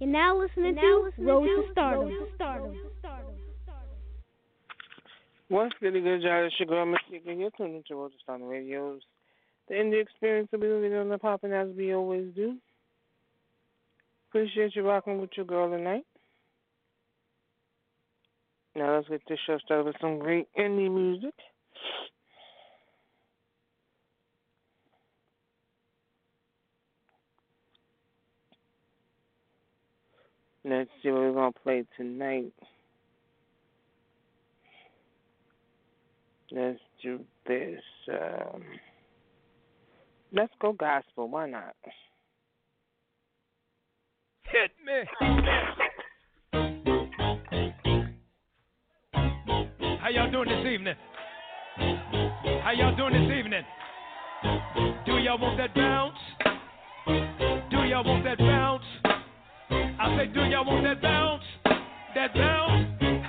You're now listening to Road to Stardom. Once again, good job. It's your girl, Mystique, and you're tuned into Road to Stardom Radio's The Indie Experience will be moving on the popping as we always do. Appreciate you rocking with your girl tonight. Now let's get this show started with some great indie music. Let's see what we're going to play tonight. Let's do this. Let's go gospel. Why not? Hit me. How y'all doing this evening? How y'all doing this evening? Do y'all want that bounce? Do y'all want that bounce? I say, do y'all want that bounce? That bounce?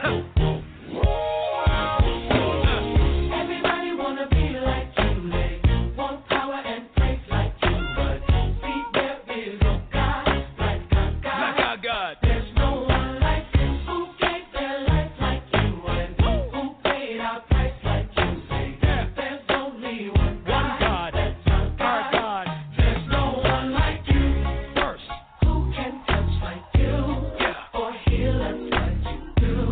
Everybody wanna be like you, they want power and praise like you, but see there is no God like our God. There's no one like you who gave their life like you and who paid our price like you. There's only one God, that's our God. There's no one like you. First, who can touch like you or heal us like you do?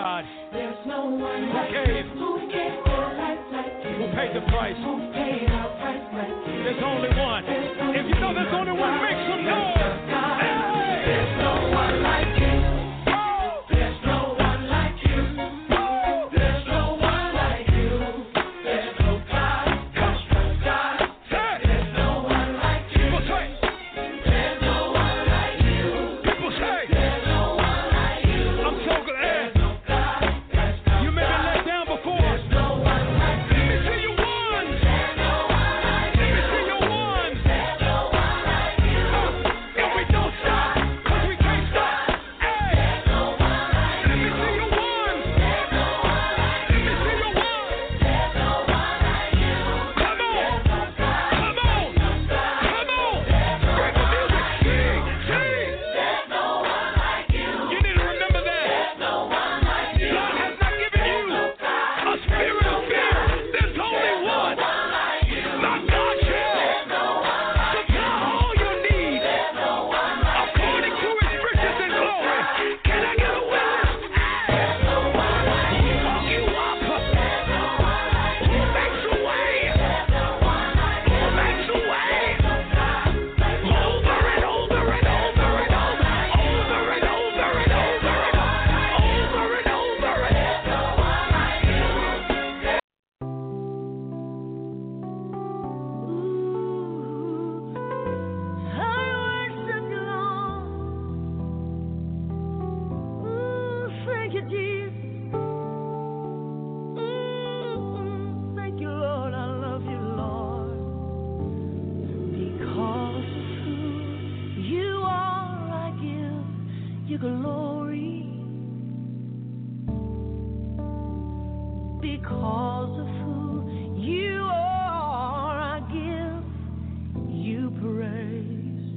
God? There's no one Who like gave? Who gave their life like you? Who paid the price? Who paid our price like you? There's only one. If you know there's only one, make some noise. Hey! There's no one like you. There's no one like you. There's no one like you. There's no God. There's no God. There's no one like you. People say. There's no one like you. People say. There's no one like you. I'm so glad. No God. There's no You may be let down before. There's no one like you. Let me see you once. There's no one like Let you. me see you once. There's no one like you. And we don't stop, 'cause we can't stop. Hey. There's no one like Let me see you once. There's no one like Let me see you once. There's no one like you. Come on. Come on. Come on. Break the music. Sing. Sing. There's no one like you. You need to remember that. There's no one like you. God has not given you a spirit of fear. There's only one. My God shall supply all your needs according to His riches and glory. Can I get a witness? Who woke you up? Who makes a way? Who makes a way? Over and over and over and over. Over and over and over and over and over and I worship you, Lord. Thank you, Jesus. Thank you, Lord. I love you, Lord. Because of who you are, I give you glory. Because of who you are, I give you praise.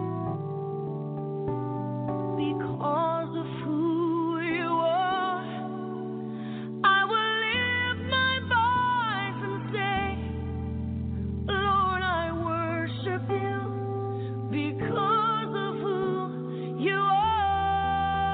Because of who you are, I will lift my voice and say, Lord, I worship you because of who you are.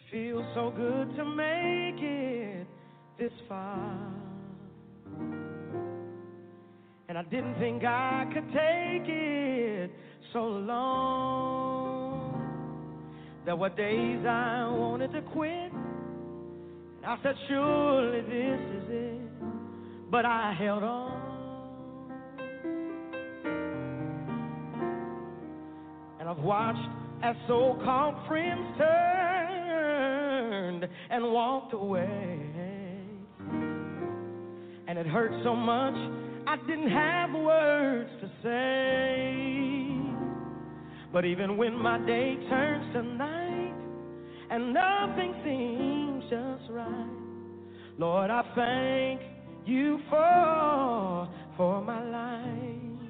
feels so good to make it this far. And I didn't think I could take it so long. There were days I wanted to quit. And I said, surely this is it. But I held on. And I've watched as so-called friends turned and walked away. And it hurt so much I didn't have words to say. But even when my day turns to night and nothing seems just right, Lord, I thank you for my life.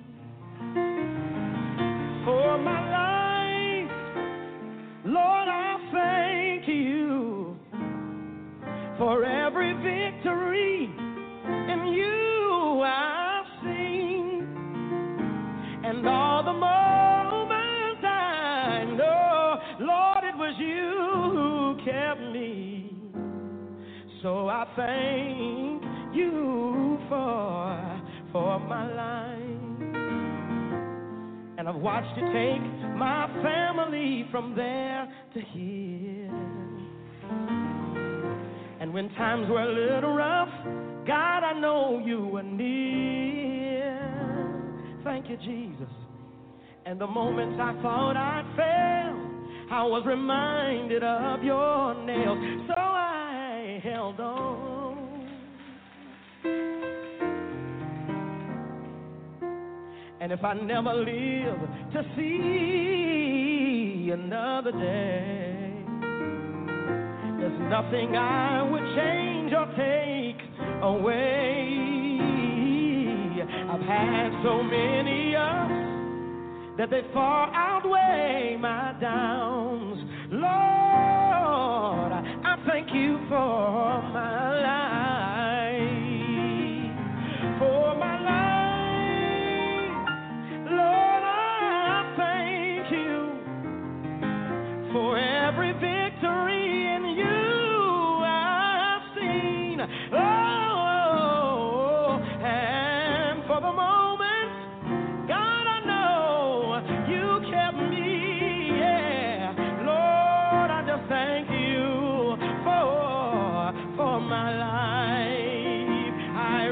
For my life, Lord, I thank you for every victory in you I've seen, and all the moments I know, Lord, it was you who kept me. So I thank you for my life. And I've watched you take my family from there to here. And when times were a little rough, God, I know you were near. Thank you, Jesus. And the moments I thought I'd fail, I was reminded of your nails. So I held on. And if I never live to see another day, there's nothing I would change or take away. I've had so many ups that they far outweigh my downs. Lord, I thank you for my life. For my life. Lord, I thank you for every victory in you I've seen. Oh, and for the moment, God, I know you kept me. Yeah, Lord, I just thank you for my life. I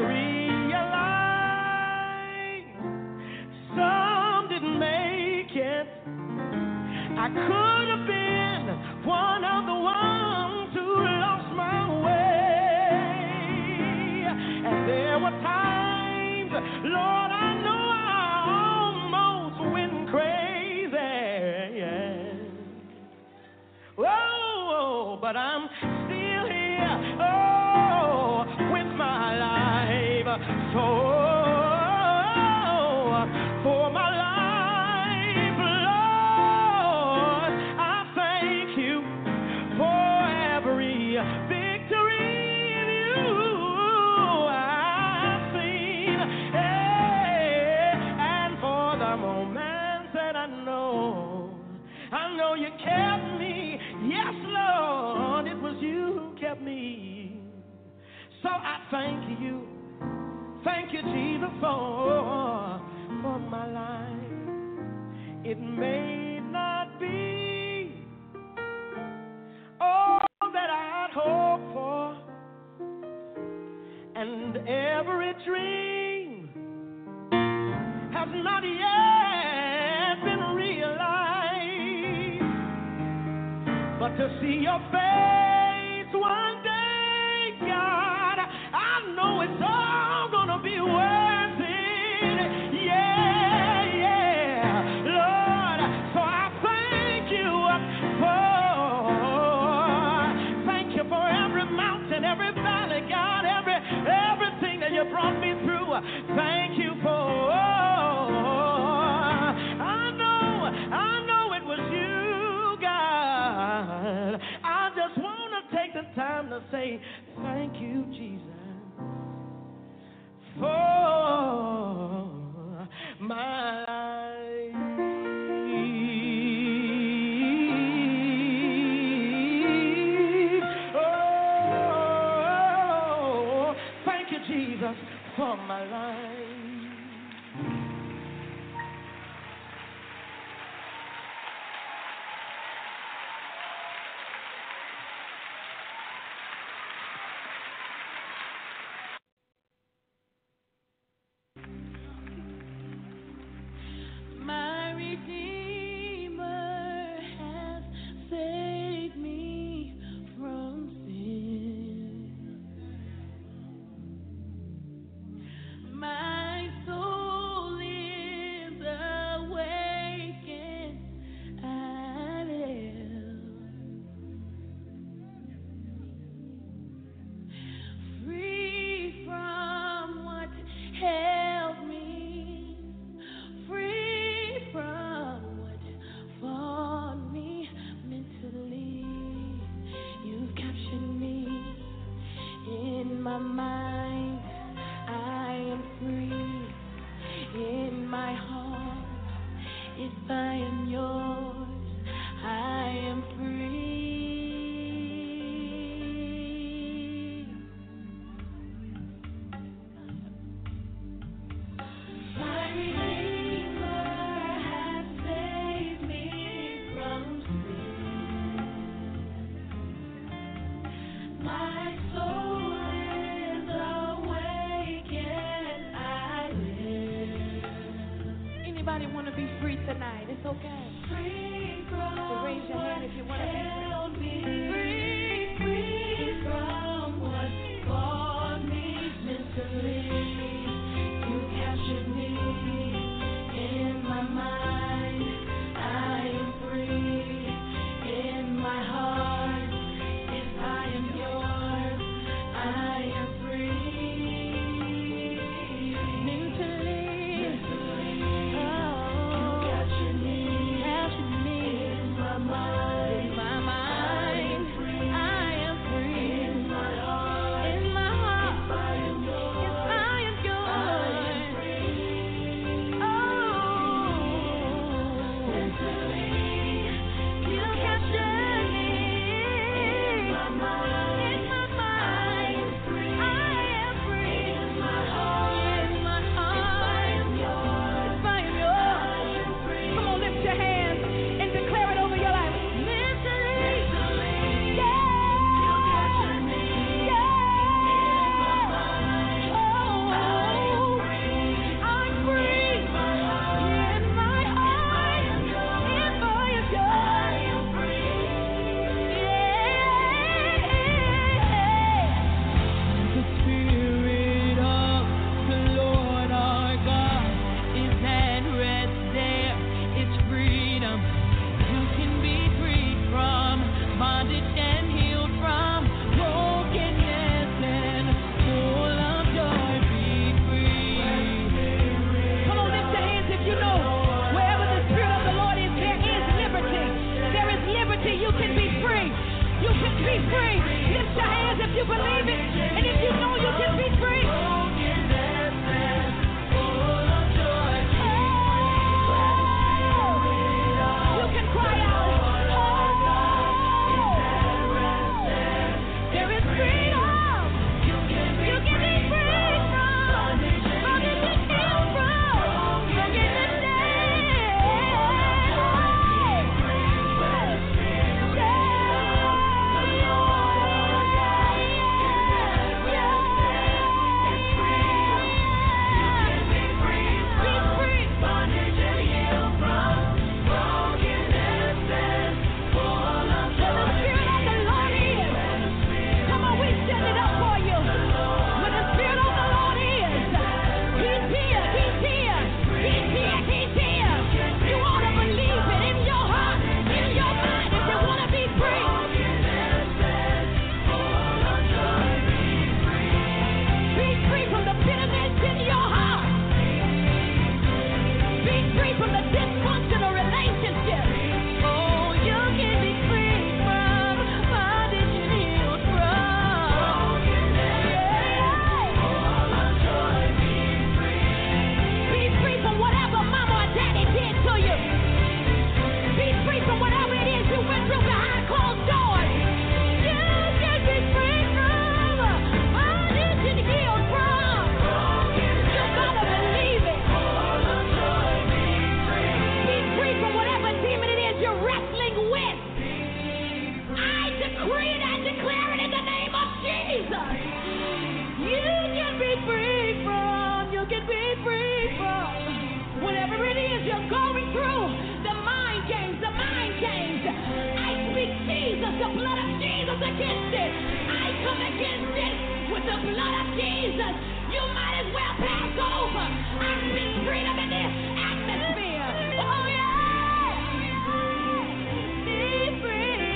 realize some didn't make it. I could have been one of the ones who lost my way. And there were times, Lord, I know I almost went crazy. Oh, but I'm still here, oh, with my life. So, for my life, Lord, I thank you for every victory in you I've seen. Hey, and for the moments that I know you kept me. Yes, Lord, it was you who kept me. So I thank you. Thank you, Jesus, for my life. It may not be all that I'd hoped for, and every dream has not yet been realized. But to see your face one day, God, I know it's all gonna be worth it. Yeah, Lord. So I thank you for every mountain, every valley, God, everything that you brought me through. Thank you for. I know it was you, God. I just want to take the time to say thank you, Jesus, for my life. Jesus for my life. My Redeemer has saved me from sin. My soul is awakened. I live free from what held me, free from what fought me mentally. You've captured me in my mind. I am free in my heart. If I am yours, I am free. My Redeemer has saved me from sin. My soul is awake and I live. Anybody want to be free tonight? It's okay. Free from so raise your hand if you want to be free. Free from what fought me mentally. You captured me in my mind. I am free in my heart. If I am yours, I am free. Mentally, oh, you captured me in my mind. In my mind, I am free in my heart. In my heart, if I am yours, I am free. Oh, mentally, you captured me in my mind. In my mind, I am free in my heart. In my heart, if I am yours, I am free. Come on, lift your hands and declare it over your life. Mentally, yeah, you captured me in my mind. Oh, I'm free in my heart. If I am yours, I am free. The Spirit of the Lord our God is at rest there. It's freedom. You can be freed from bondage and healed from brokenness and full of joy. Be free. Come on, lift your hands if you know. Wherever the Spirit of the Lord is, there is liberty. There is liberty. You can be free. You can be free. Lift your hands if you believe it. And if you know you can be free. You can cry out. There is freedom. You can be free from bondage and healed from brokenness. rose against it. I come against it with the blood of Jesus. You might as well pass over. I speak freedom in this atmosphere. Oh, yeah. Be free.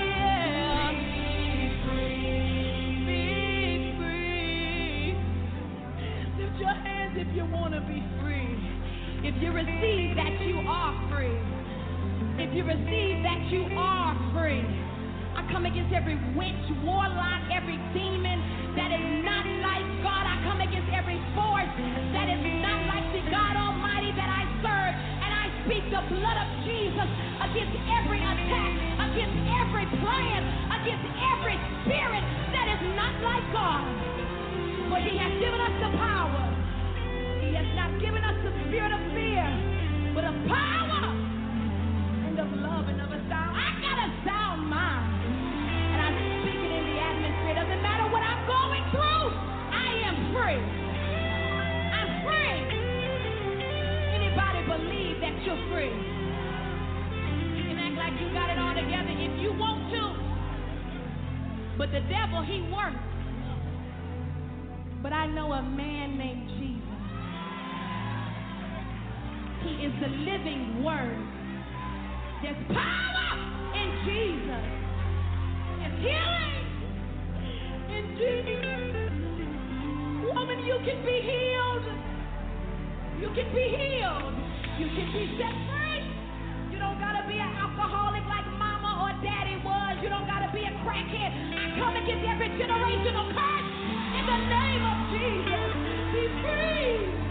Be free. Lift your hands if you want to be free. If you receive that, you are free. If you receive that, you are free. I come against every witch, warlock, every demon that is not like God. I come against every force that is not like the God Almighty that I serve. And I speak the blood of Jesus against every attack, against every plan, against every spirit that is not like God. For He has given us the power. He has not given us the spirit of fear, but of power and of love and of a sound. I got a sound mind. And I speak it in the atmosphere. Doesn't matter what I'm going through. I am free. I'm free. Anybody believe that you're free? You can act like you got it all together if you want to. But the devil, he works. But I know a man named Jesus. He is the living word. There's power in Jesus. There's healing in Jesus. Woman, you can be healed. You can be healed. You can be set free. You don't gotta be an alcoholic like mama or daddy was. You don't gotta be a crackhead. I come against every generational curse in the name of Jesus. Be free.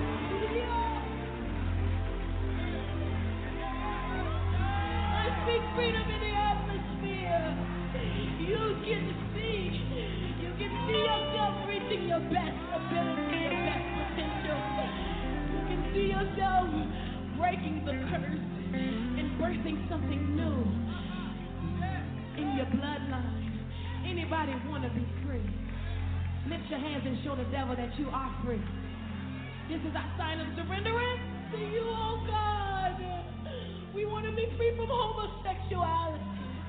Speak freedom in the atmosphere. You can see yourself reaching your best ability, your best potential. You can see yourself breaking the curse and birthing something new in your bloodline. Anybody want to be free? Lift your hands and show the devil that you are free. This is our sign of surrenderance to you, oh God. We want to be free from homosexuality.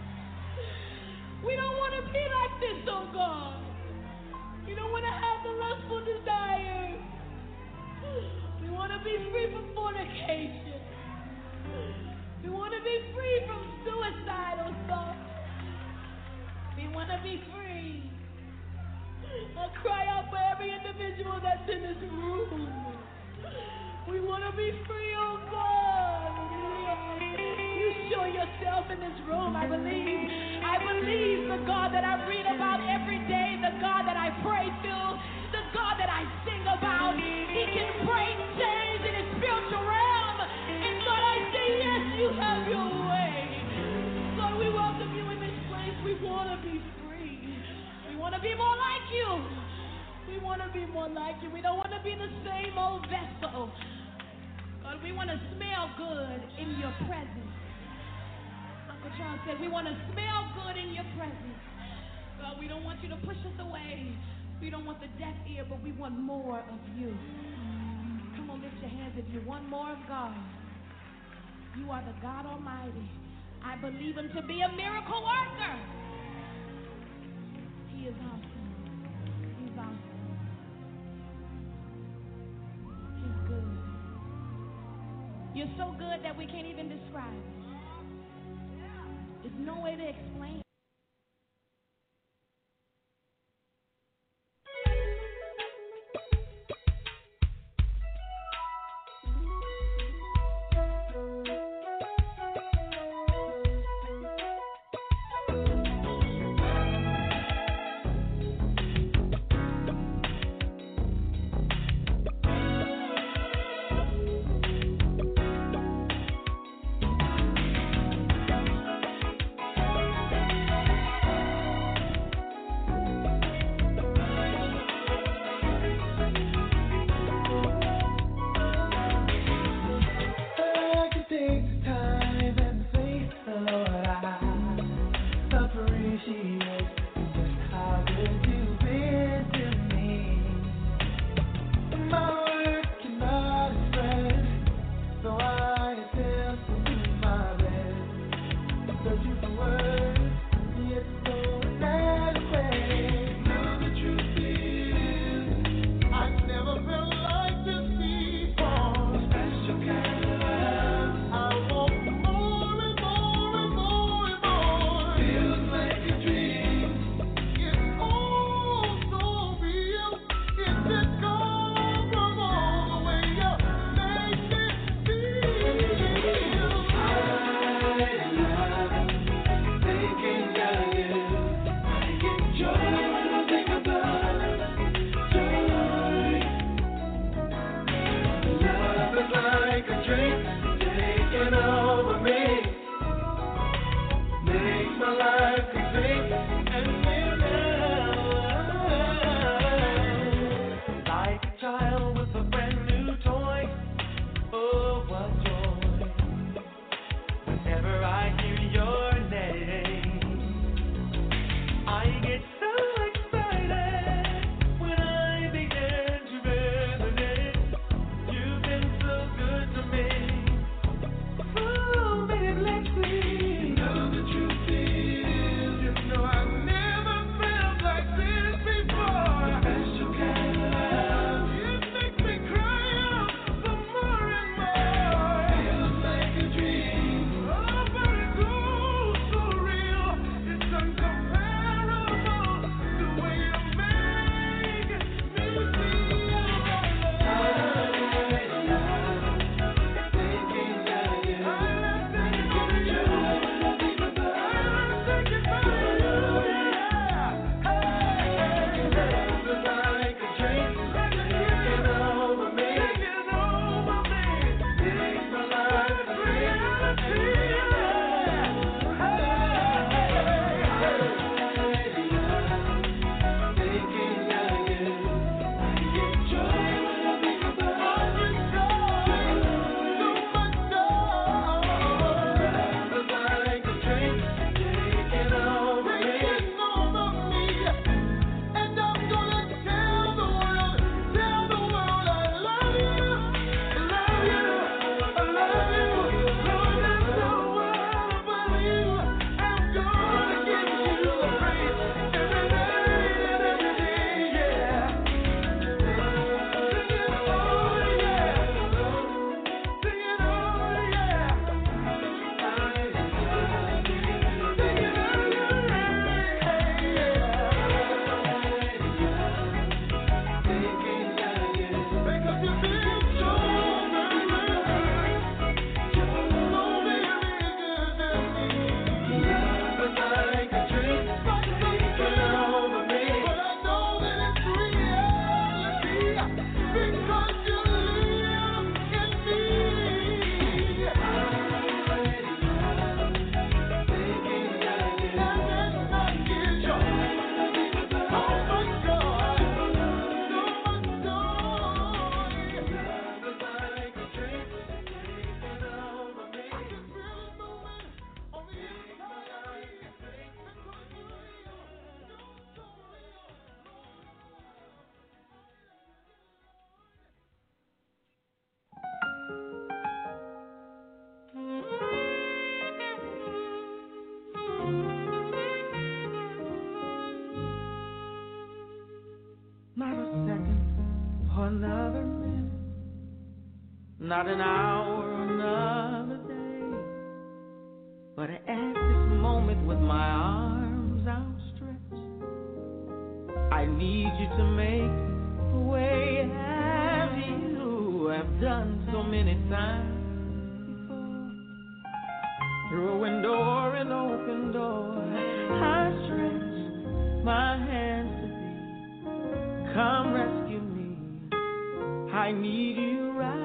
We don't want to be like this, oh God. We don't want to have the lustful desires. We want to be free from fornication. We want to be free from suicidal thoughts. We want to be free. I cry out for every individual that's in this room. We want to be free, oh God. You show yourself in this room, I believe the God that I read about every day, the God that I pray to, the God that I sing about. He can break chains in his spiritual realm. And God, I say, yes, you have your way. God, we welcome you in this place. We want to be free. We want to be more like you. We want to be more like you. We don't want to be the same old vessel. God, we want to smell good in your presence. Uncle Charles said, we want to smell good in your presence. God, we don't want you to push us away. We don't want the deaf ear, but we want more of you. Come on, lift your hands if you want more of God. You are the God Almighty. I believe him to be a miracle worker. He is awesome. He's awesome. He's good. You're so good that we can't even describe it. There's no way to explain it. Searching for words, yet so Not an hour, another day, but at this moment with my arms outstretched, I need you to make a way as you have done so many times before. Through a window or an open door, I stretch my hands to thee. Come rescue me, I need you right.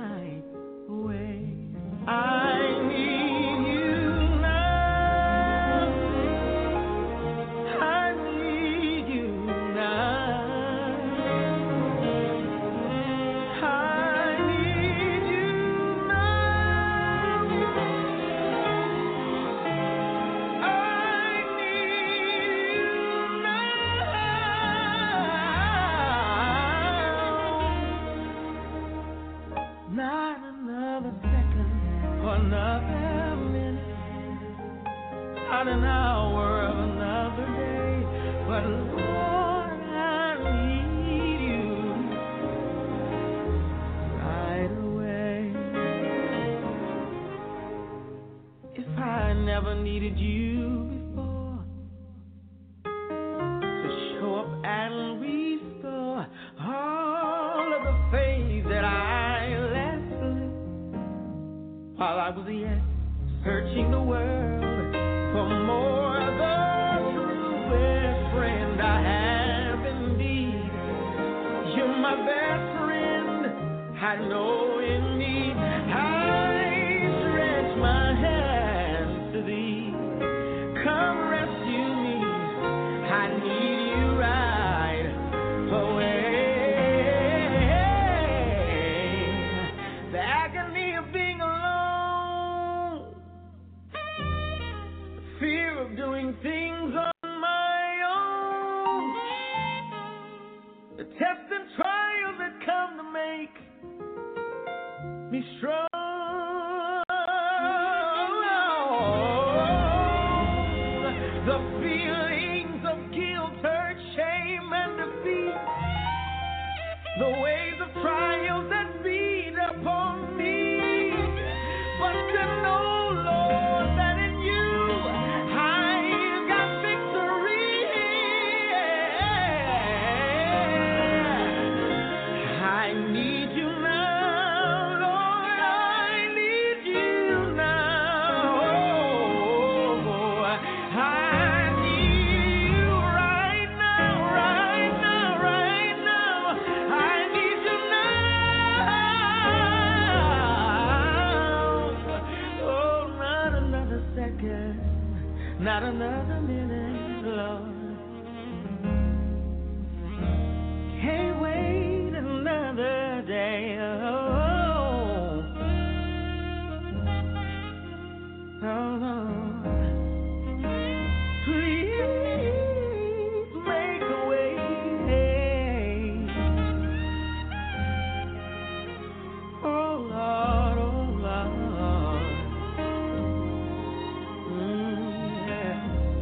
I need you now. I need you now. I need you now. I need you now. Not another second. Another minute, not an hour of another day, but Lord, I need you right away. If I never needed you before to show up and restore all of the faith that I left while I was yet searching the world for more, the truest friend I have indeed. You're my best friend, I know in need. I stretch my hands to thee. Come rescue me, I need you right away. The agony of being alone, fear of doing things on my me strong. The feelings of guilt, hurt, shame, and defeat, the waves of trials that beat upon me, but to know, Lord, that in you I got victory. I need you now, Lord, I need you now. I need you right now, right now, right now. I need you now. Oh, not another second, not another minute, Lord. Can't wait another day. Oh, Lord. Please make a way. Oh, Lord, oh, Lord. Yeah.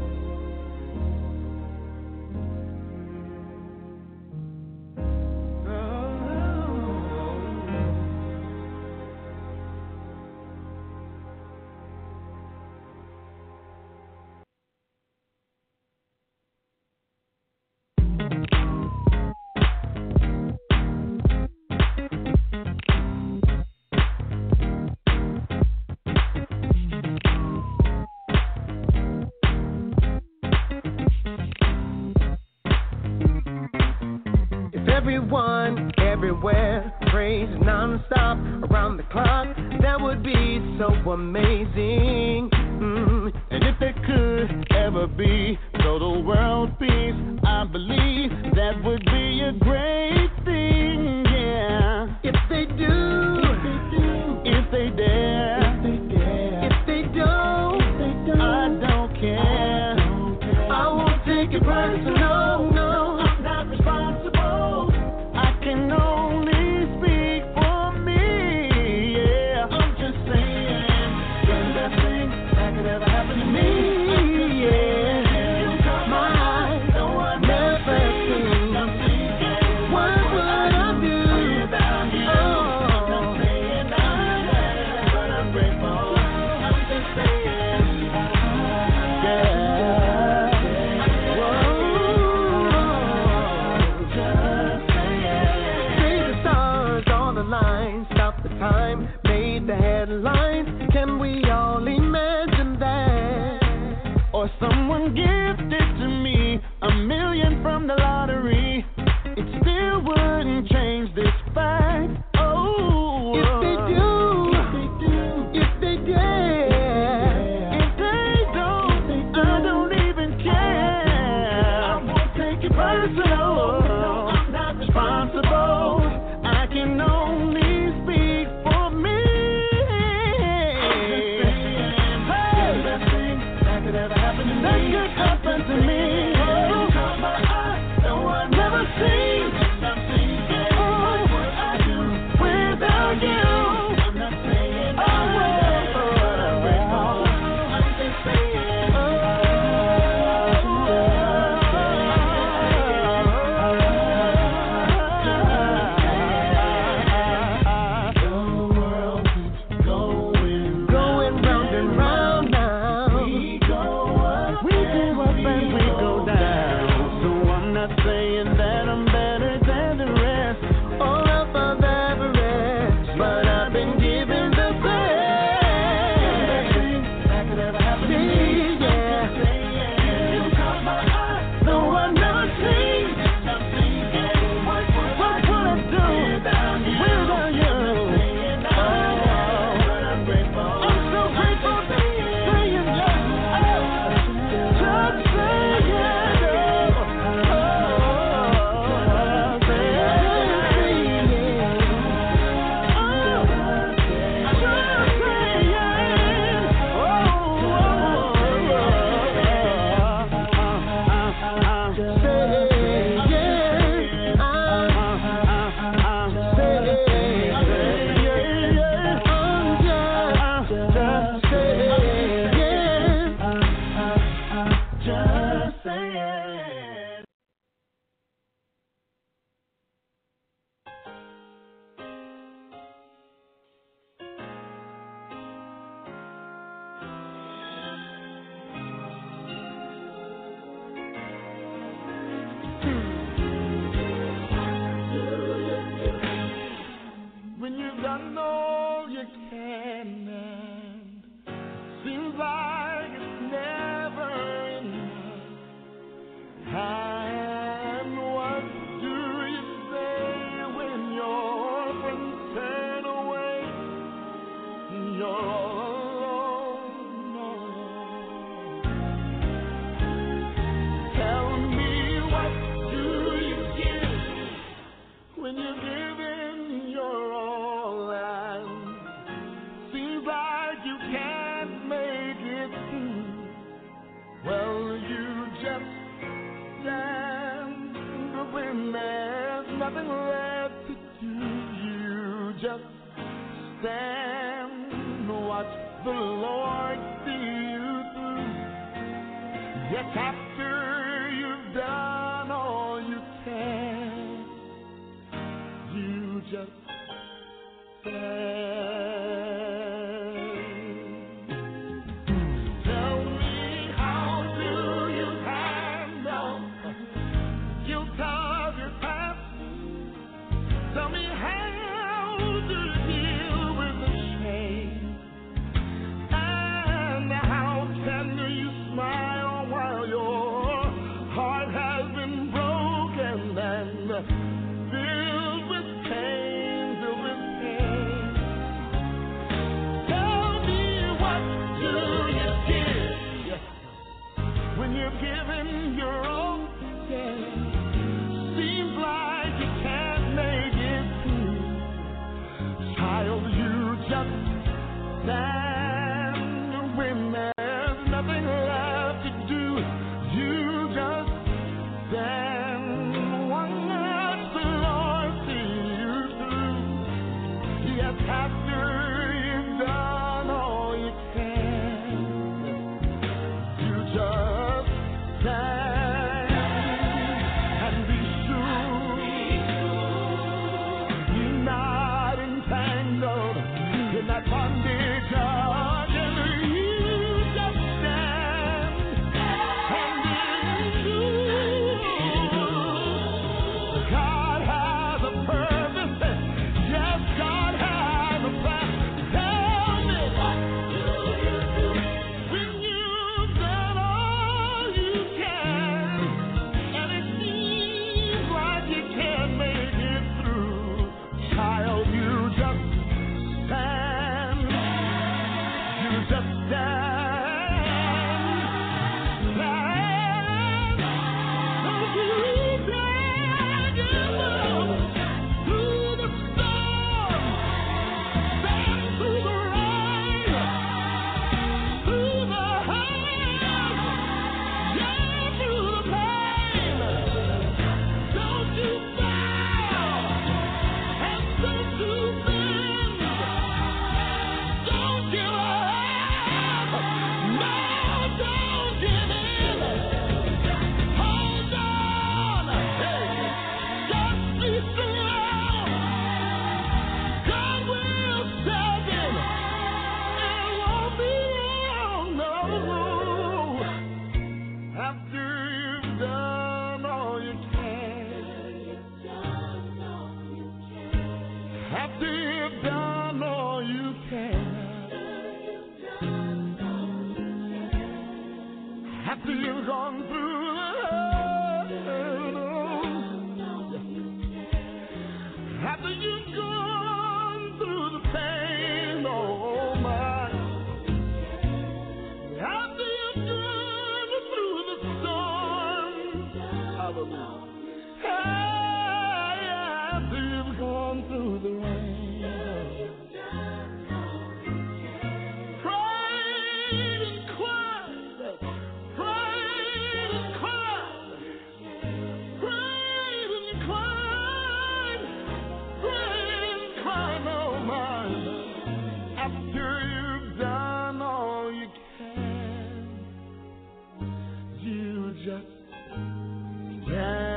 If everyone, everywhere, prays non-stop around the clock, that would be so amazing. And if there could ever be total world peace, I believe that would be a great thing, yeah. If they do, if they dare, if they don't, I don't care. I won't take it personal, no, I'm not responsible. I can only speak for me, yeah. I'm just saying, you're the best thing that could ever happen to me, yeah. My never seen. What would I do? Oh, I'm not saying but I'm grateful. I'm just saying, yeah. Say the stars on the line, stop the time, made the headlines. Can we all imagine that? Or someone gifted to me $1 million from the lottery. It still wouldn't change this fact. Oh, if they do, if they dare, if they don't, I don't even care. I won't take it personal. I'm not responsible. I can only speak for me. Hey, the best thing that could ever happen to me. That could happen to me. No one never seen. Oh, what I do without you. I'm not saying I'm grateful. I'm just saying, when there's nothing left to do, you just stand and watch the Lord see you through. Yes, after you've done all you can, you just stand. Tell me, how do you handle guilt of your past? Tell me, how do you deal with the shame? And how can you smile while your heart has been broken and filled with pain, filled with pain? Tell me, what do you give when you're giving your all? Yeah. Seems like you can't make it through. Child, you just stand when there's nothing left to do. You just stand, watch the Lord see you through. Yes, after you've done all you can, you just stand and be sure you're not entangled in that bondage again. You just stand and be sure God has a purpose. Yes, God has a plan. Tell me, what do you do when you've done all you can, and it seems like you can't make it through? Child, you just stand. You just stand. Stand. Don't you stand through the storm. Stand through the rain. Through the hurt. Yeah, through the pain. Don't you bow. And don't you bend. Don't give up. No, don't give in. Hold on. Just be strong. God will step in. It won't be long, no. After you've done all you can. After you've done all you can. After you've gone through the hurt. After you've gone through the pain, oh my. After you've gone through the storm. Hallelujah. Hey, after you've gone through the rain. Prayed and cried. Prayed and cried. Prayed and cried. Prayed and cried, oh my. After you've done all you can, you just stand.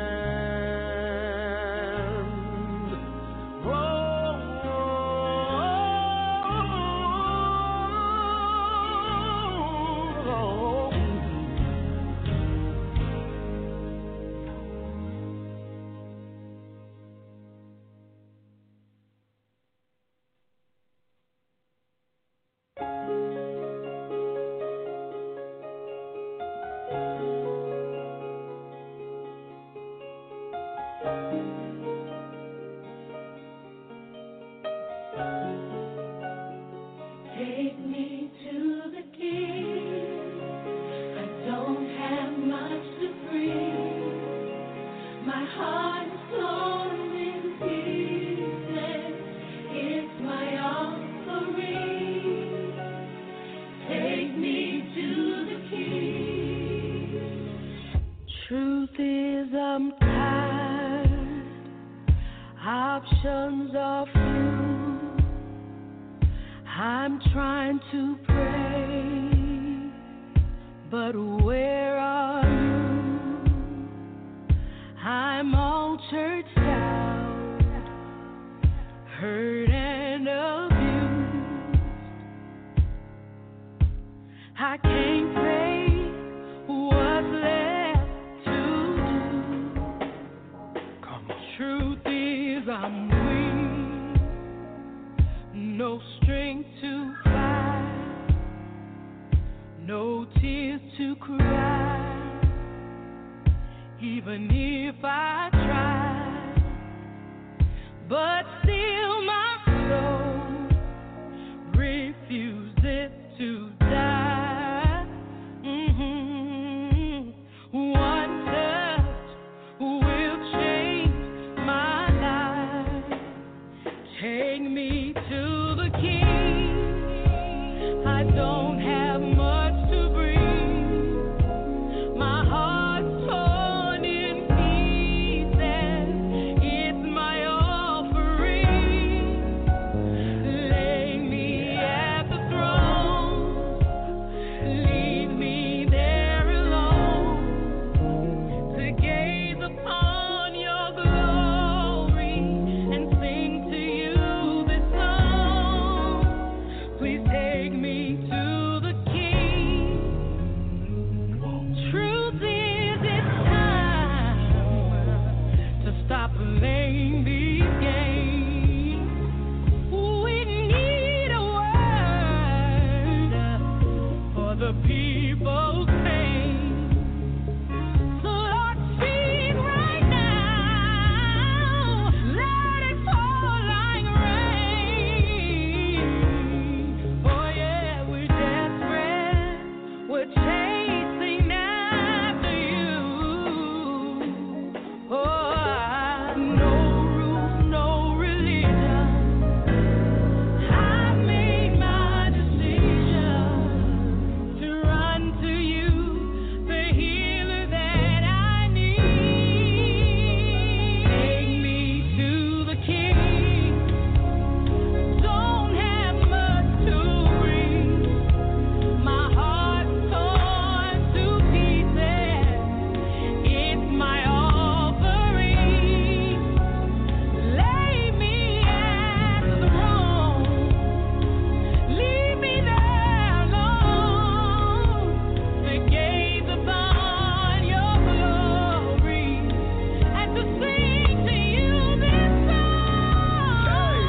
Take me to the King. I don't have much to bring. My heart is torn in pieces. It's my offering. Take me to the King. Truth is, I'm tired Options are few. I'm trying to pray, but where are you? I'm all churched out, hurt and abused. I can't pray what's left to do. Come on. Truth is I'm weak, no strength to fight, no tears to cry, even if I try, but still my soul refuses to die. One touch will change my life. Take me to the King. I don't have much to bring. My heart's torn in pieces. It's my offering. Lay me at the throne. Leave me there alone to gaze upon your glory and sing to you this song. Please take me to the King. Truth is, it's time to stop playing these games. We need a word for the people's pain. So Lord, speak right now. Let it fall like rain. Oh yeah, we're desperate. We're chasing after you. Oh, no rules, no religion. I've made my decision to run to you, the healer that I need. Take me to the King. Don't have much to bring. My heart's torn to pieces. It's my offering. Lay me at the throne. Leave me there alone to gaze upon your glory and to sing to you this song.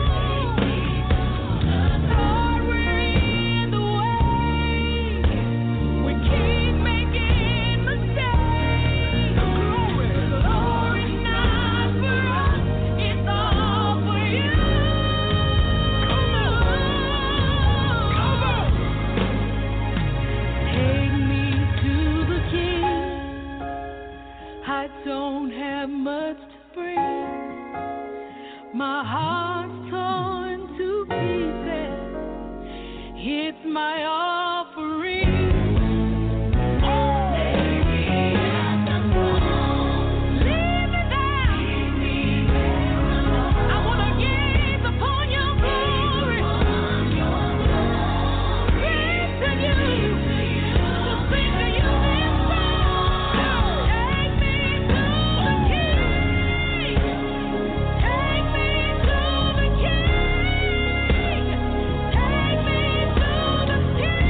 Lord, we're in the way. We keep making mistakes. Glory's not for us, it's all for you. Take me to the King. I don't have much to bring. My heart's torn to pieces. It's my offering. Leave me there. I want to gaze upon your glory. Sing to you. To sing to you this song. Take me to the King. Take me to the King. Take me to the King.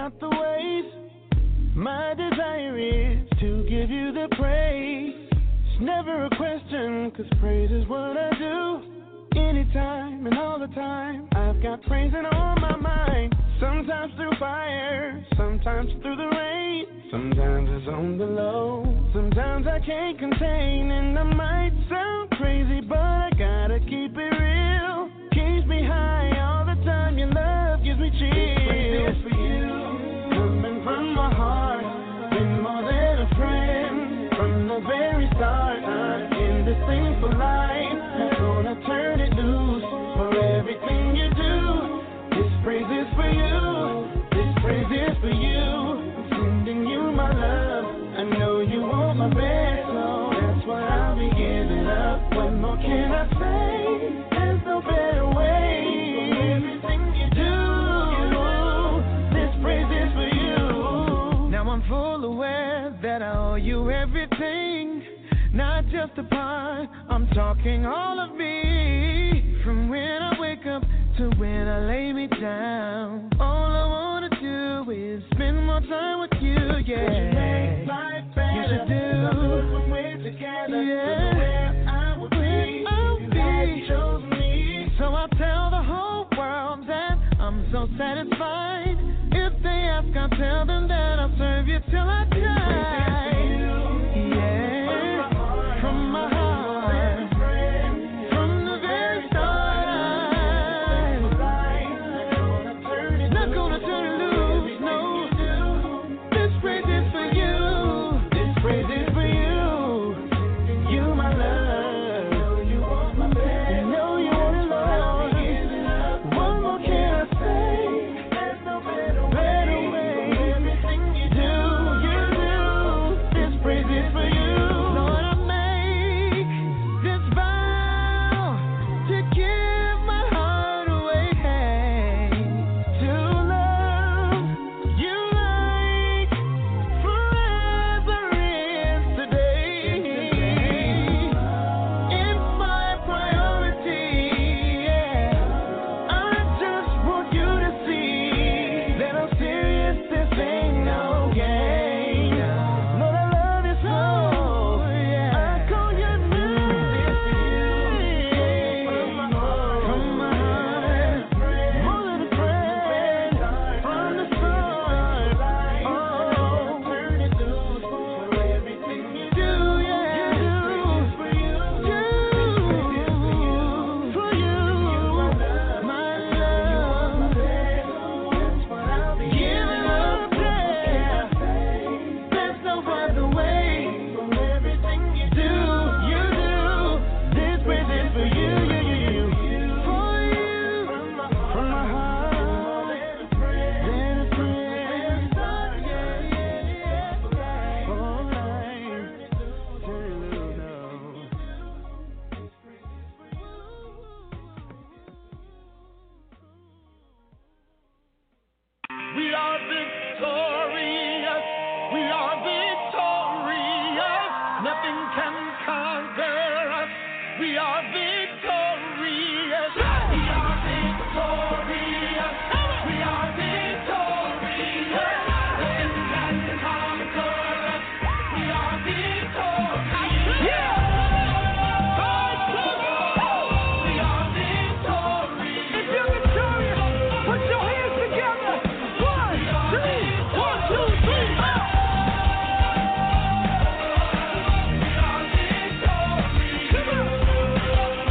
out the ways. My desire is to give you the praise. It's never a question, 'cause praise is what I do. Anytime and all the time, I've got praising on my mind. Sometimes through fire, sometimes through the rain. Sometimes it's on the low, sometimes I can't contain. And I might sound crazy, but I gotta keep it real. Keeps me high all the time, your love gives me chills. For you, coming from my heart, been more than a friend. From the very start, I'm in this thing for life. I'm gonna turn it loose for everything you do. This praise is for you, this praise is for you. I'm sending you my love, I know you want my best, so that's why I'll be giving up. What more can I say? There's no better way. For everything you do, this praise is for you. Now I'm full aware that I owe you everything, not just a part, I'm talking all of me. From when I wake up to when I lay me down, all I wanna do is spend more time with you, yeah. You make life better. You should do. When we're together, yeah. Where I would be, you chose me. So I tell the whole world that I'm so satisfied. If they ask, I'll tell them that I'll serve you till I die. Yeah, from my heart, from the very start, not gonna turn it loose, no. This praise is for you, this praise is for you. You my love, you want my best, you know you want it, Lord. What more can I say? There's no better way. Everything you do, this praise is for you. Lord, I make this vow to give my heart away, to love you like forever is today. It's my priority, yeah. I just want you to see that I'm serious, this ain't no game. Lord, I love you so, yeah. I call your name. From my heart, more than a friend, from the start. Oh, turn it loose for everything you do, yeah. For you, for you, my love. That's what I'll be giving up there. There's no other way. For everything you do. This praise is for you, for you, from my heart, then a friend, all right, We are victorious. We are victorious. Nothing can conquer us. We are victorious. We are victorious. We are victorious. Nothing can conquer us. We are victorious. We are victorious. If you're victorious, put your hands together. 1, 2, 3. We are victorious.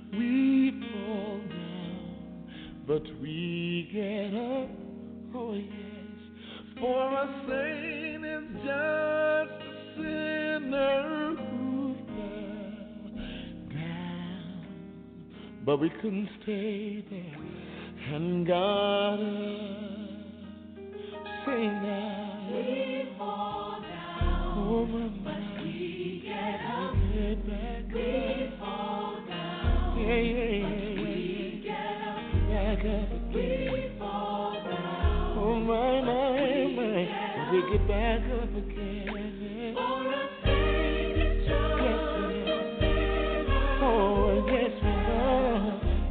We fall down, but we get up. Oh yes, for a saint is just a sinner who fell down, but we couldn't stay there, and God sing now. We fall down, oh my, but we get up. Get back up. We fall down, yeah, yeah, yeah, but we get up. Back up again. We fall down, oh my, but we get back up again. For a saint is just a sinner. Oh yes we know,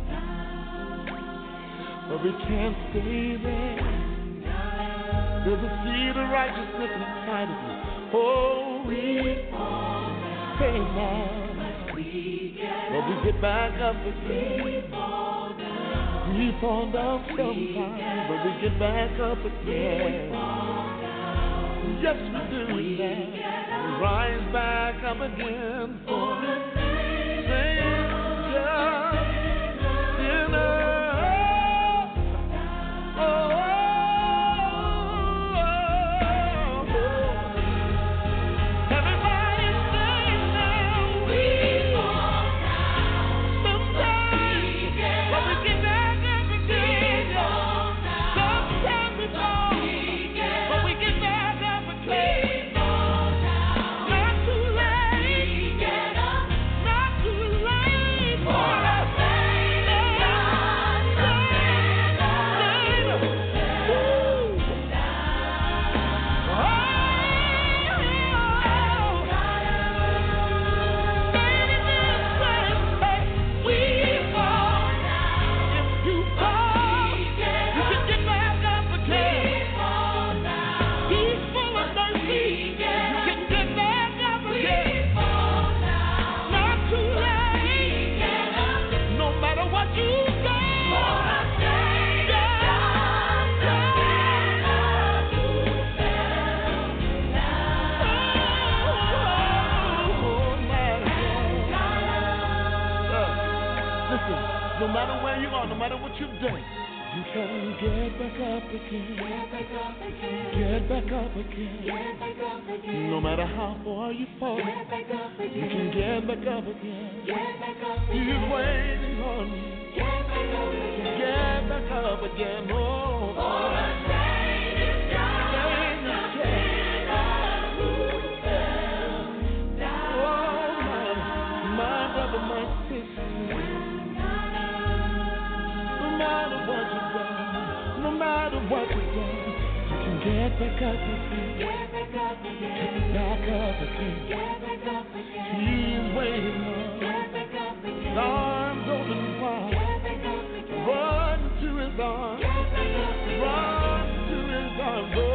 but we can't stay there. There's a seed of righteousness inside of you. Oh, we stay now, but we get back up again. We fall down sometimes, but we get back up again. Yes, we do that. We rise back up again for the sinner. No matter where you are, no matter what you've done, you can get back up again. Get back up again. No matter how far you fall, you can get back up again. He's waiting on you. Get back up again. Oh, for a saint is just a sinner who fell down. Oh, my brother, my sister. No matter what you've done, you can get back up again. Back up again. He's waiting on. His arms open wide. Run to his arms. Run to his arms. Oh,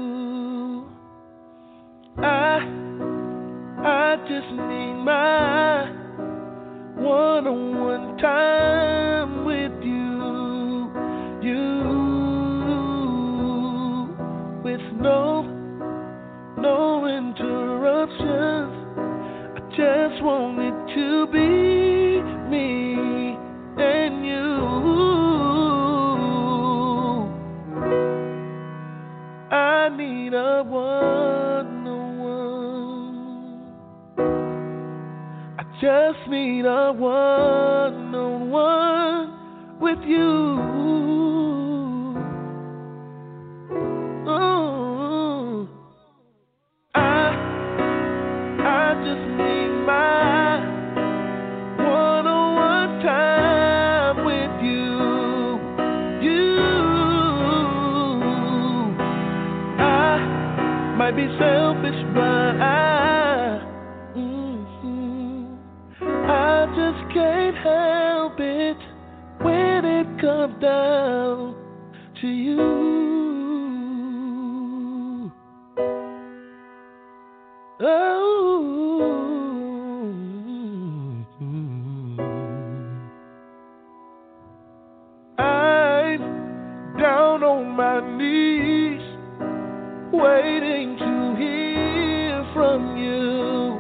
I just need my one-on-one time with you, with no interruptions. I just want it to be me and you. I need a one-on-one. I just need a one-on-one with you. Oh, I just need my one-on-one time with you. I might be selfish, but I just can't help it when it comes down to you. Oh, I'm down on my knees, waiting to hear from you.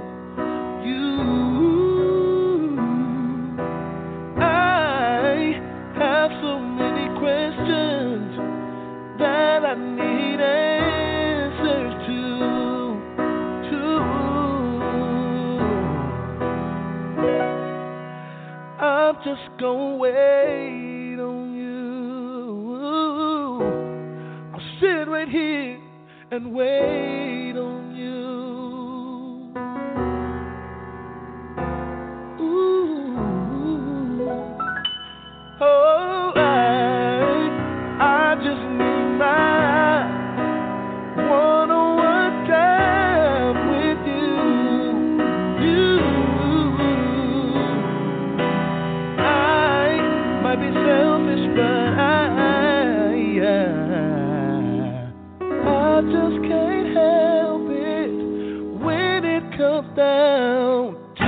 I have so many questions that I need answers to. I'm just gonna wait on you. I'll sit right here and wait on you. Ooh. Oh, I just need my one-on-one time with you. I might be selfish, but I just can't help it when it comes down to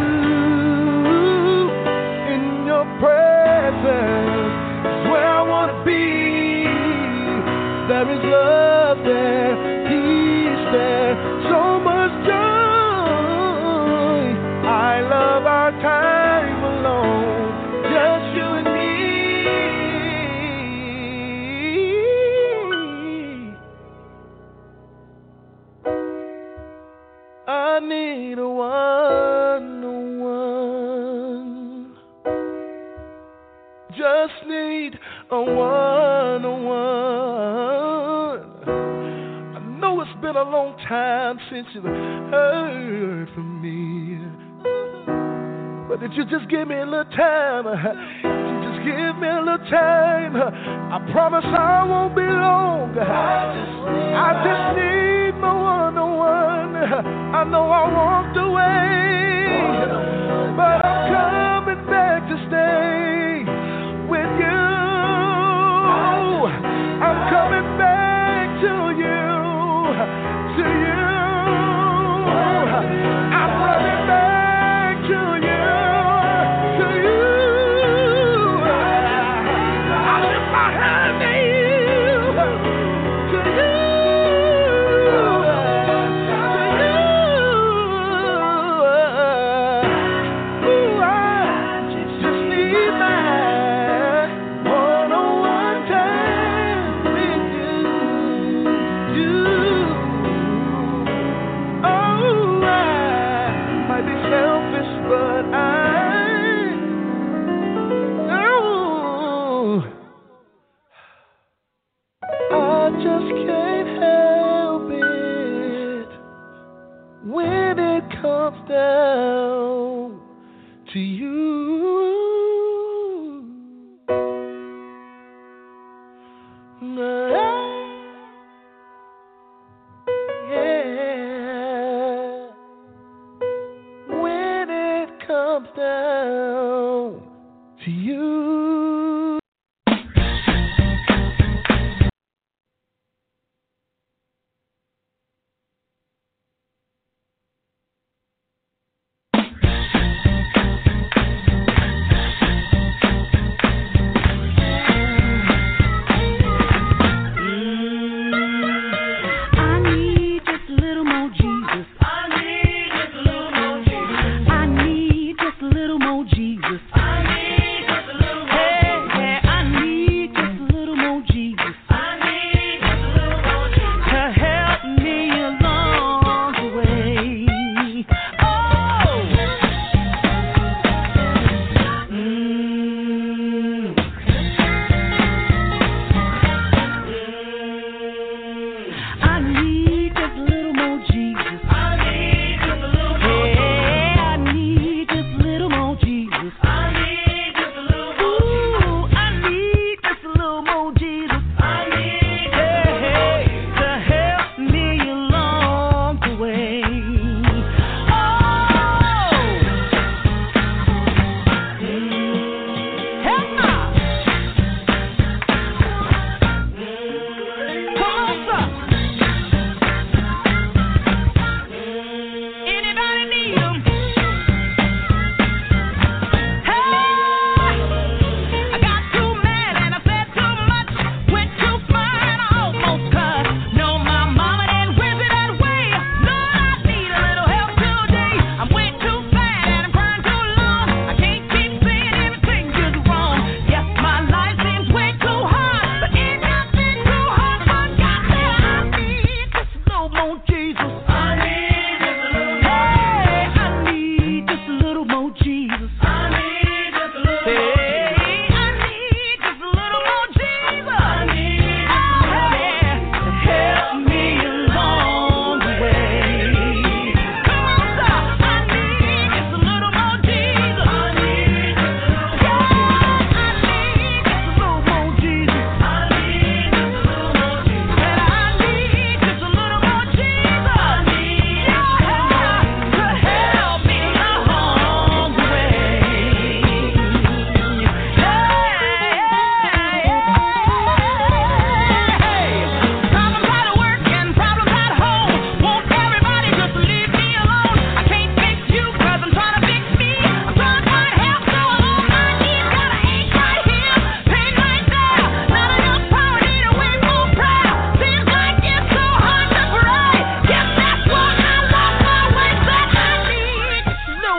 you. In your presence is where I want to be. There is love there, peace there, so much joy. I love our time alone, just you and me. I need a one-on-one. Just need a one-on-one. I know it's been a long time since you've heard from me, but if you just give me a little time, if you just give me a little time, I promise I won't be long. I just need my one-on-one. I know I walked away, but I'm coming back to stay with you. I'm coming back to you, to you. I'm running back to you, to you. I lift my hand to you, to you. Down to you. Yeah. When it comes down to you.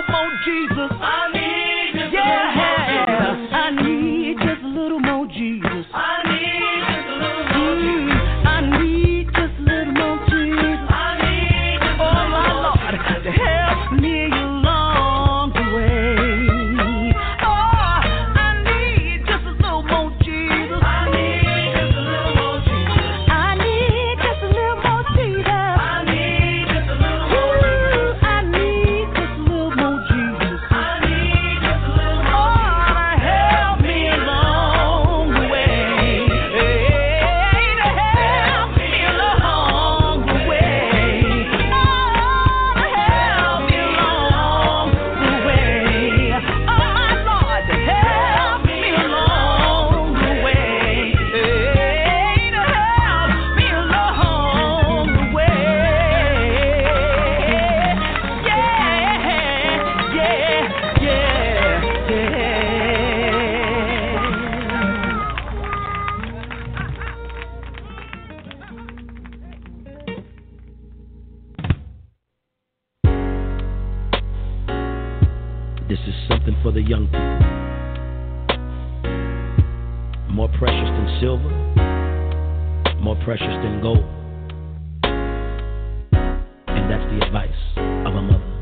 little more Jesus. I need just Yeah, a little more Jesus. I need just a little more Jesus. I need just a little more Jesus. I need just a little more Jesus. I need just a Oh little my more Lord, Jesus. to help me along the way. Oh, I need just a little more Jesus. I need just a little more Jesus. I need just a little more Jesus. I need just a little more Jesus. I need just a little more Jesus. I need just a little more Oh, Jesus. to help me along the way. To help me along the way. Oh, to help me along the way. Oh, my Lord, to help me along the way. To help me along the way. This is something for the young people. More precious than silver, more precious than gold. And that's the advice of a mother.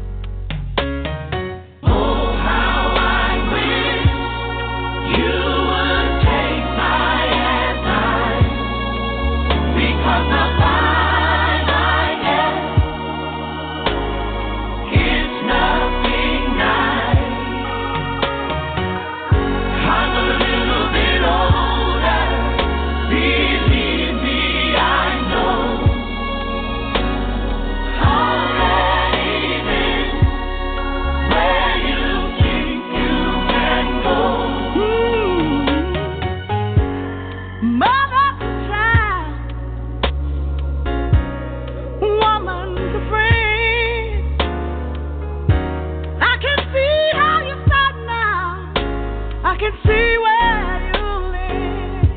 Oh, how I wish you would take my advice, because the fight I get is nothing nice. I'm a little bit older, believe me, I know. Already been where you think you can go. Mother to child, woman to friend. I can see how you start now. I can see where you live.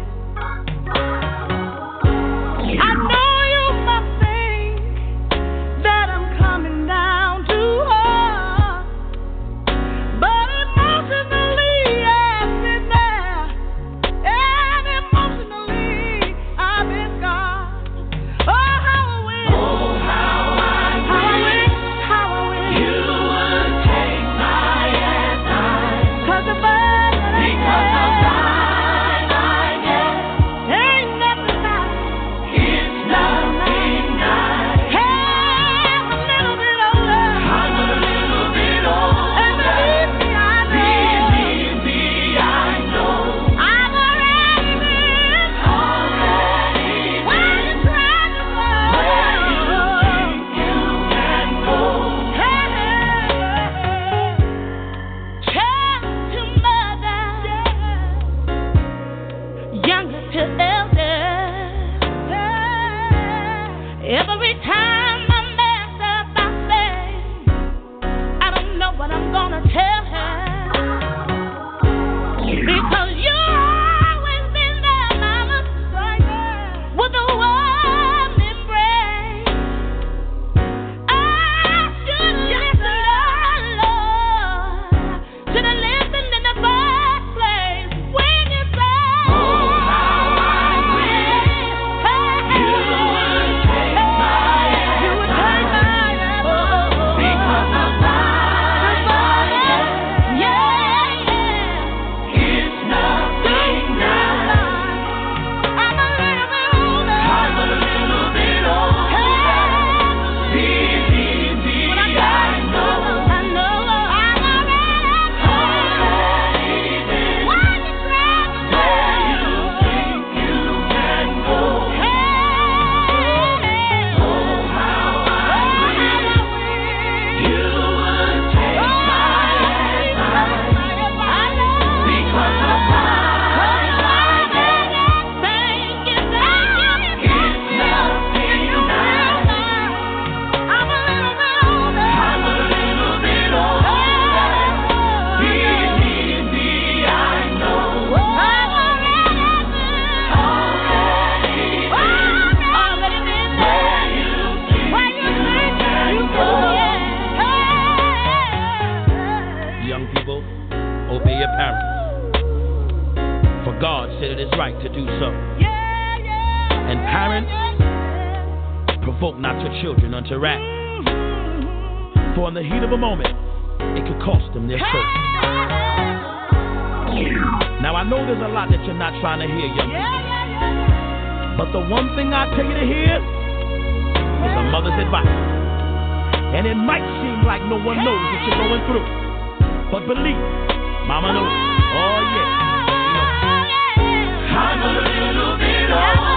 I know you must think that I'm coming down too hard, but emotionally I've been there, and emotionally I've been gone. Oh, how I wish, Oh, how I wish how I wish, you would take my advice, 'cause the bird that I because the get fight I get ain't nothing nice. is nothing nice. Hey, I'm a little bit older, I'm a little bit and older, believe me, I know. believe me, I know. I've already been Already where you tried to go. where you think you can go. Child to mother, younger to elder. Every time I mess up, I say, I don't know what I'm gonna tell her. Because you always been there, mama, with a warm embrace. I should listen, Lord, should have listened in the first place when you said, Oh, how I wish you would take my you would take advice, my advice. because the fight I get God said it is right to do so. And parents, provoke not your children unto wrath, for in the heat of a moment, it could cost them their soul. Now I know there's a lot that you're not trying to hear, young people. But the one thing I tell you to hear is a mother's advice. And it might seem like no one knows what you're going through, but believe, Mama knows. Oh yeah. I'm a little bit old.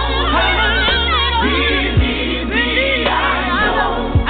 Believe me, I know.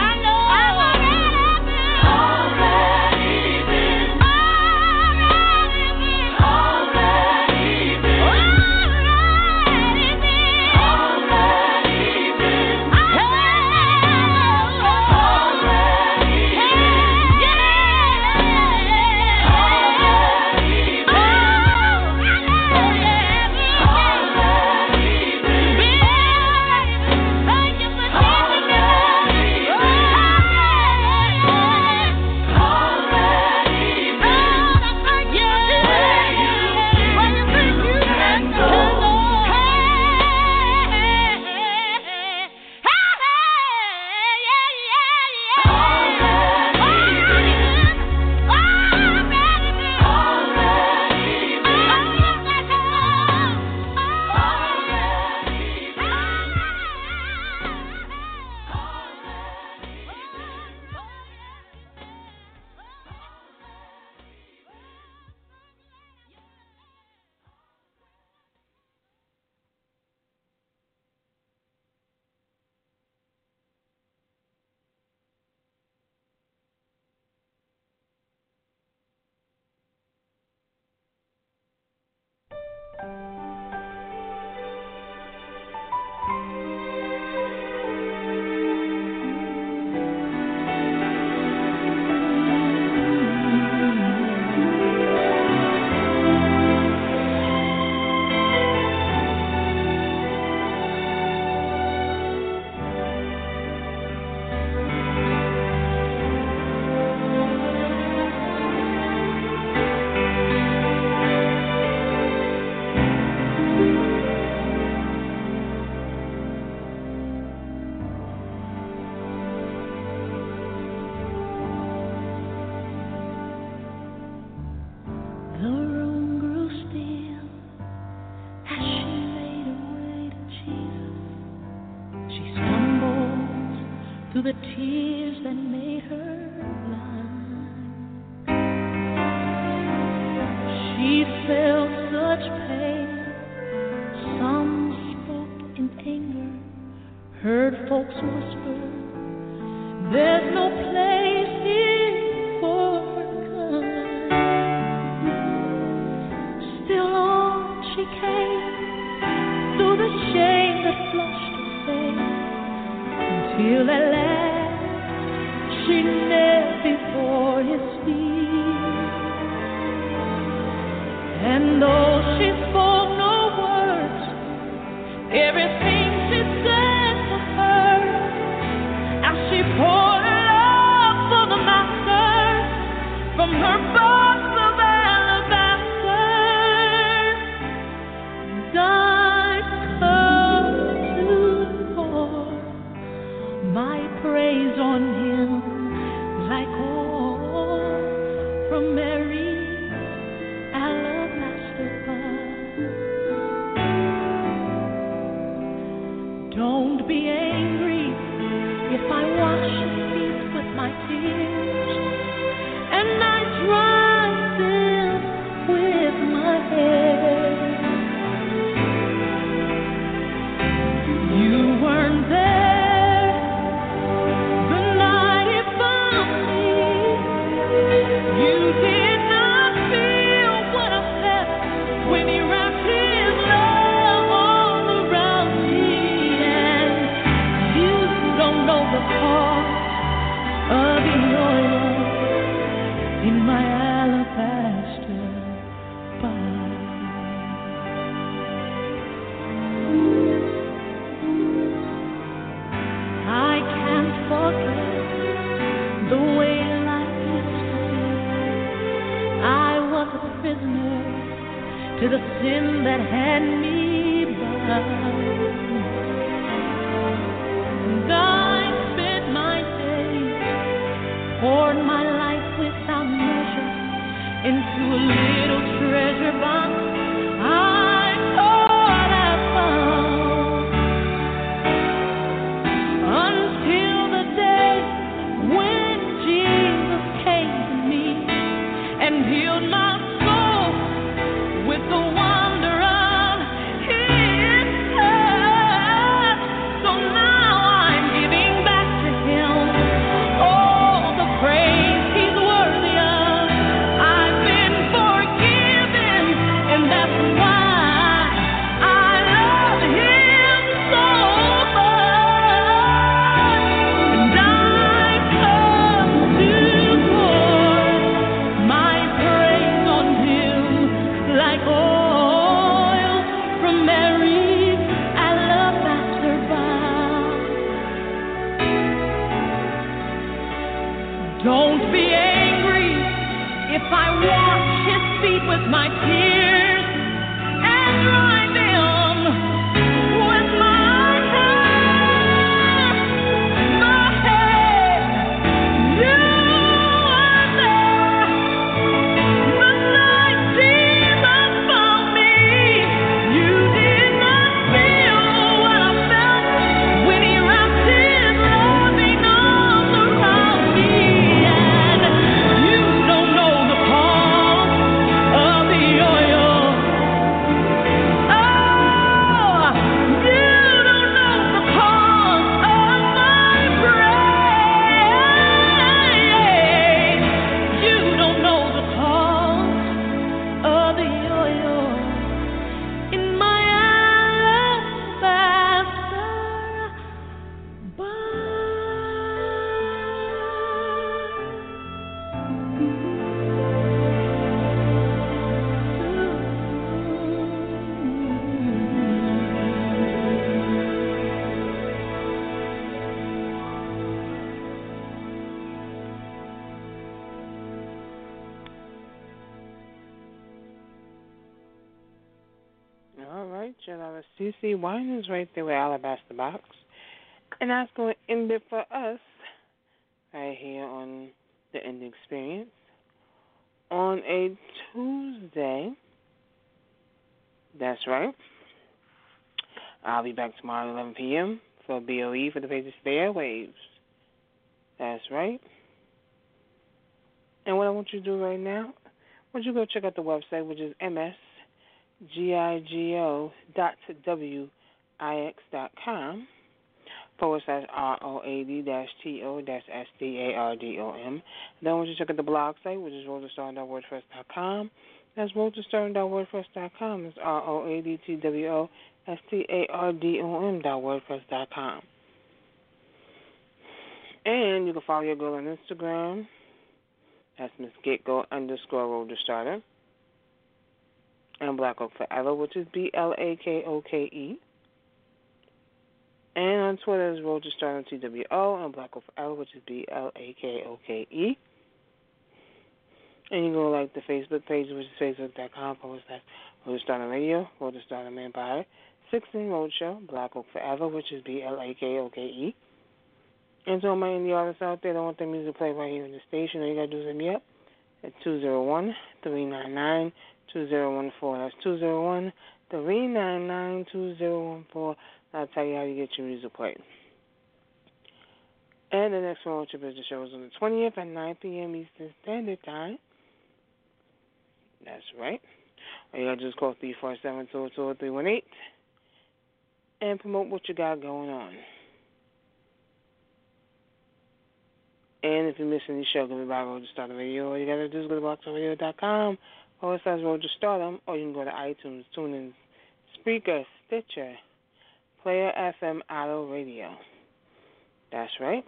The tears that made her blind. She felt such pain. Some spoke in anger, heard folks whisper, there's no place here for her kind. Still on she came, through the shame that flushed her face, till at last she knelt before his feet. And though she spoke no words, everything she said to her, as she poured her love for the master from her box of alabaster, died come to pour my praise on him like oil from Mary's alabaster box. Don't be angry if I wash his feet with my tears and I dry them with my hair. You weren't there. to the sin that had me bound. And I spent my days, poured my life without measure into a little treasure box I thought I found. Until the day when Jesus came to me and healed my soul with the wonder of His touch. So now I'm giving back to Him all the praise He's worthy of. I've been forgiven, and that's why I love Him so much. And I've come to pour my praise on Him like oil from Mary's alabaster box. Don't be angry if I wash His feet with my tears and dry them with my hair. My hair, you are there. The night Jesus found me, you did not feel what I felt when He wrapped His loving arms around me. And you don't know the cost of the oil. Oh, you don't know the cost of my praise. You don't know the cost of the oil in my alabaster All right, General CC Winans right there with Alabaster Box. And that's going to end it for us right here on the End Experience on a Tuesday. That's right. I'll be back tomorrow at 11 p.m. for BOE for the Pages of the Airwaves. That's right. And what I want you to do right now, I want you to go check out the website, which is msgigo.wix.com /ROAD-TO-STARDOM. Then I want you to check out the blog site, which is roadstarring.wordpress.com. That's roadstarring.wordpress.com. It's ROADTWOSTARDOM.wordpress.com. And you can follow your girl on Instagram. That's Miss Getgo_Roadstarter. And Black Oak Forever, which is BLAKOKE. And on Twitter is Roadstarter TWO, and Black Oak Forever, which is BLAKOKE. And you can go like the Facebook page, which is facebook.com/Roadstarter Radio, Roadstarter Empire, 16 Roadshow, Black Oak Forever, which is BLAKOKE. And so, my indie artists out there that want their music played right here in the station, all you got to do is hit me up at 201-399-2014. That's 201-399-2014. I'll tell you how you get your music played. And the next one, which is the show, is on the 20th at 9 p.m. Eastern Standard Time. That's right. All you got to do is call 347-202-318 and promote what you got going on. And if you're missing the show, go to Roadstarter Radio. All you got to do is go to blogtalkradio.com /Roadstarter, or you can go to iTunes, TuneIn, Spreaker, Stitcher, Player FM, Auto Radio. That's right.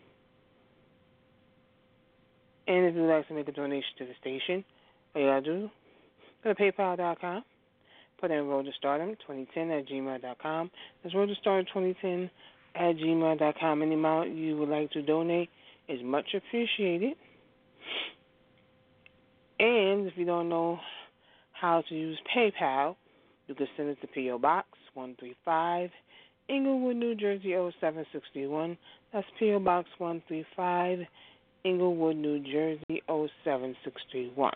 And if you'd like to make a donation to the station, all you got to do, go to PayPal.com, put in roadstarter2010 @gmail.com. That's roadstarter2010 @gmail.com. Any amount you would like to donate is much appreciated. And if you don't know how to use PayPal, you can send it to P.O. Box 135, Inglewood, New Jersey 07631. That's P.O. Box 135, Inglewood, New Jersey 07631.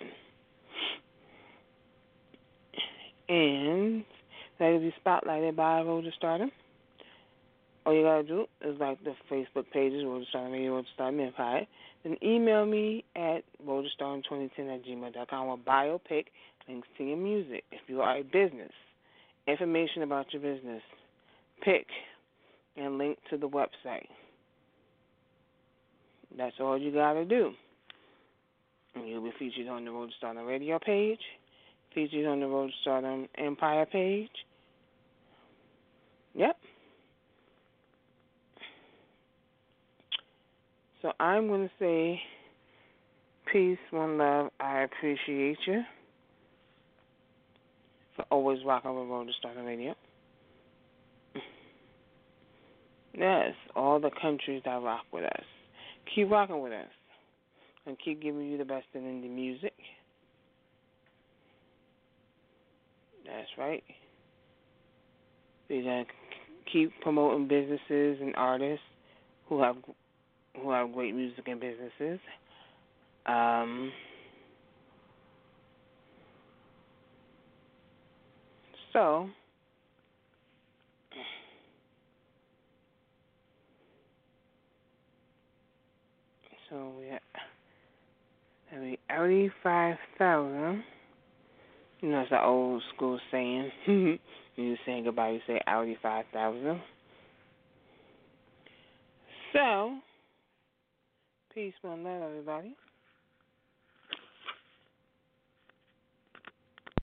And that will be spotlighted by Road to Stardom. All you gotta do is like the Facebook pages, Road to Stardom Radio, Road to Stardom Empire. Then email me at roadtostardom2010@gmail.com with biopic, links to your music. If you are a business, information about your business, pick and link to the website. That's all you gotta do. And you'll be featured on the Road to Stardom Radio page, featured on the Road to Stardom Empire page. Yep. So I'm going to say peace, one love. I appreciate you for always rocking with Road to Stardom Radio. Yes, all the countries that rock with us. Keep rocking with us and keep giving you the best in indie music. That's right. We're going to keep promoting businesses and artists who have great music and businesses. So we have 85,000. You know, it's an old school saying. When you're saying goodbye, you say 85,000. So, peace, one love, everybody.